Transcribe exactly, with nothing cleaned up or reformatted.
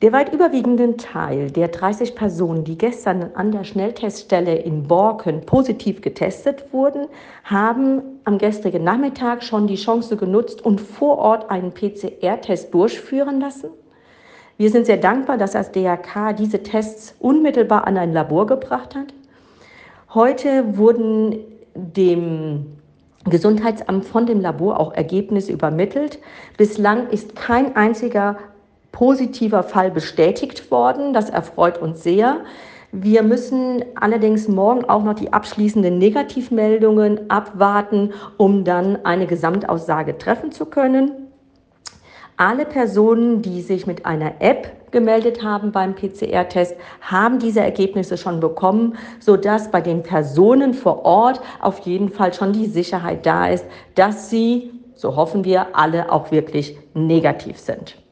Der weit überwiegende Teil der dreißig Personen, die gestern an der Schnellteststelle in Borken positiv getestet wurden, haben am gestrigen Nachmittag schon die Chance genutzt und vor Ort einen P C R-Test durchführen lassen. Wir sind sehr dankbar, dass das D R K diese Tests unmittelbar an ein Labor gebracht hat. Heute wurden dem Gesundheitsamt von dem Labor auch Ergebnisse übermittelt. Bislang ist kein einziger positiver Fall bestätigt worden. Das erfreut uns sehr. Wir müssen allerdings morgen auch noch die abschließenden Negativmeldungen abwarten, um dann eine Gesamtaussage treffen zu können. Alle Personen, die sich mit einer App gemeldet haben beim P C R-Test, haben diese Ergebnisse schon bekommen, sodass bei den Personen vor Ort auf jeden Fall schon die Sicherheit da ist, dass sie, so hoffen wir, alle auch wirklich negativ sind.